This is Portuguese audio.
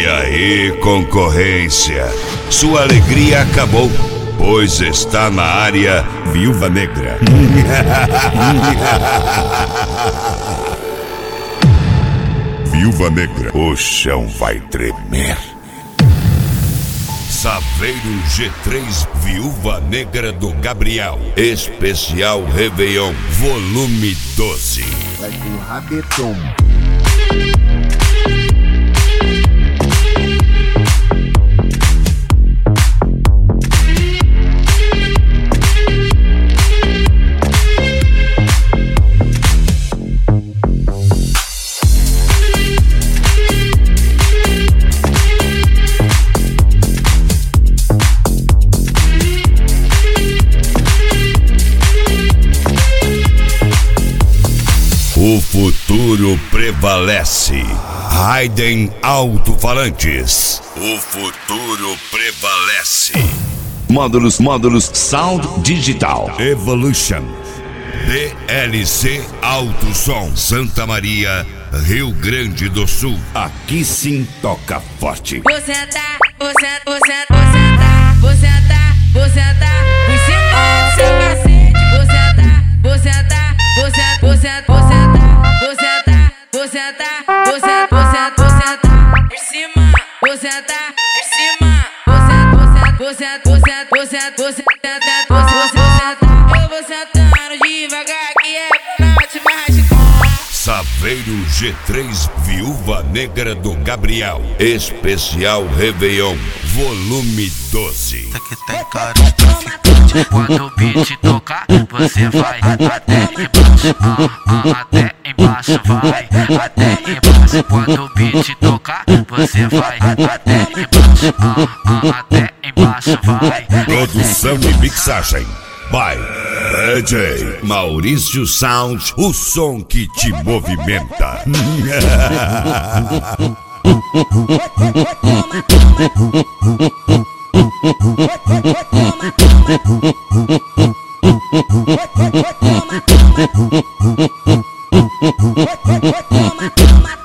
aí, concorrência? Sua alegria acabou, pois está na área Viúva Negra. Viúva Negra, o chão vai tremer. Saveiro G3 Viúva Negra do Gabriel, especial Réveillon, volume 12. Vai com o rabetão. O futuro prevalece. Raiden Alto-Falantes. O futuro prevalece. Módulos Sound Digital Evolution. DLC Alto Som, Santa Maria, Rio Grande do Sul. Aqui sim toca forte. Você tá por cima do seu cacete. Você tá por cima. Eu vou sentando devagar que é final de mágica. Saveiro G3 Viúva Negra do Gabriel, especial Réveillon, volume 12. Que tem cara de traficante. Quando o beat tocar, você vai até embaixo, até embaixo, vai até embaixo. Quando o beat tocar, você vai até embaixo, até embaixo, vai. Produção e mixagem by DJ Maurício Sound, o som que te movimenta. Toma.